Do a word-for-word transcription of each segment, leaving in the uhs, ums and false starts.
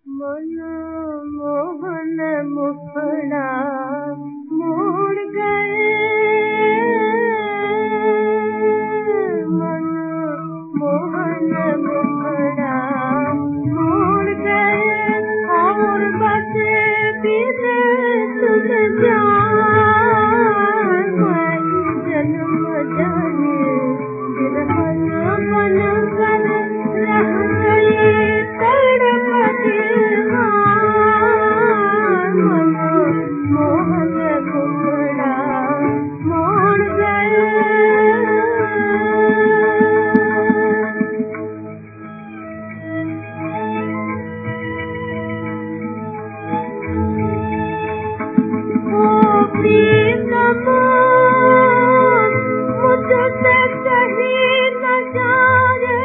मन मोहन मुखड़ा मोड़ गए, मन मोहन मुखड़ा मोड़ गए, और बसे बिन सुन जान, जन्म जाने बिरहन मन कर रह गए तड़प दीवान, मन मोहन मुखड़ा मोड़ गए। ओ प्रीतम मुझसे कहीं न जाए,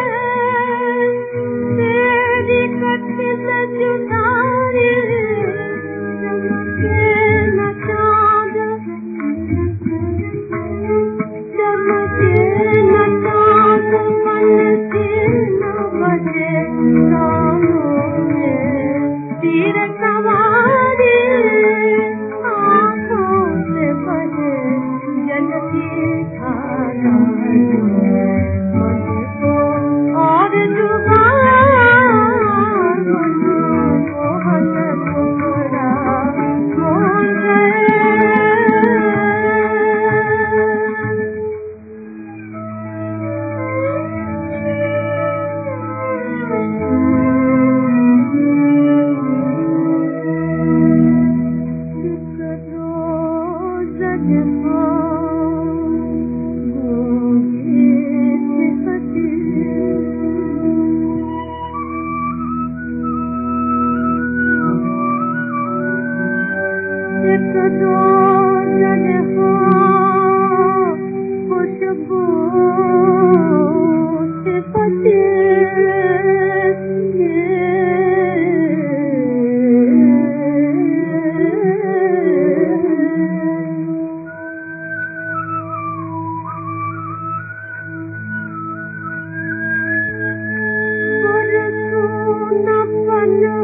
तेरी कठिन जुदाई चमके न चाँद, चमके न चाँद, मन की न बजे कानों में तीर सवारी, आँखों से बहे जल की धारा, मुझको और जुबान, मन मोहन मुखड़ा मोड़ गए। एक रोज जहाँ गूंगी सिफती, एक रोज जहाँ खुशबू सिफती, और तू न पन